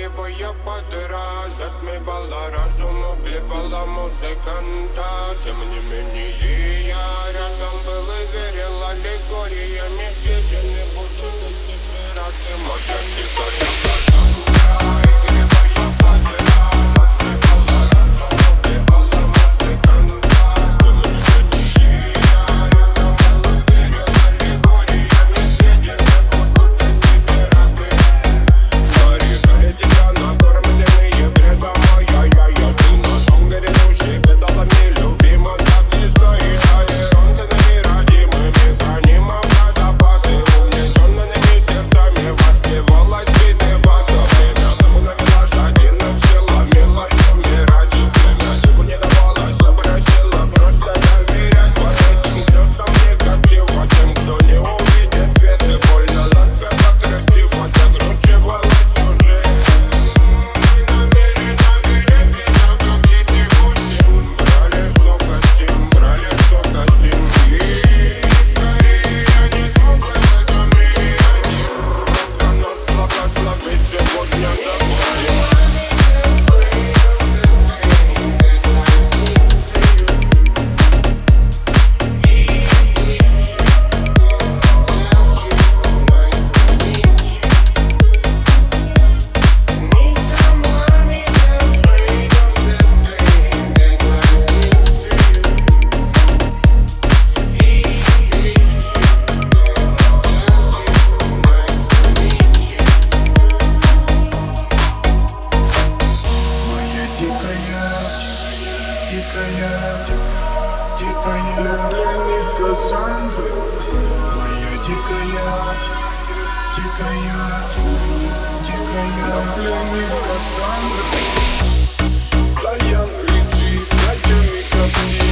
игривая подра затмевала разум, убивала музыканта. Тем не менее я рядом был и верил аллегориями. Съедены будут эти пираты, моя дикая подра. Игривая подра затмевала разум, убивала музыканта. Тем не менее я рядом был и верил аллегориями. Съедены будут эти пираты. Нарекали тебя накормленные предом, ай-яй-яй. Ты на сон грядущий педалами любима, так и стоит аэронтами родимыми. Хранима про запасы, увлеченными сердцами воспевалась биты басов. Время тому навела жадина, силами лась умирать. Время ему не давалось, попросила просто доверять. Под этим звездам негатива, тем, кто не увидит свет. И больно ласково, красиво закручивалась уже. Мы намеренно вели себя, как дети восемь. Брали, что хотим, брали, что хотим. И скорее я не смог бы в этом мире один. А нас благослови сегодня забудем. Дикая пленник Кассандры. Моя дикая пленник Кассандры. Лаян Ричи, Катя Микапти.